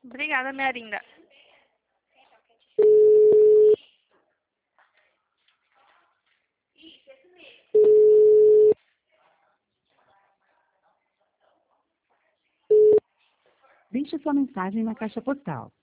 Obrigada, minha linda. Deixe sua mensagem na caixa postal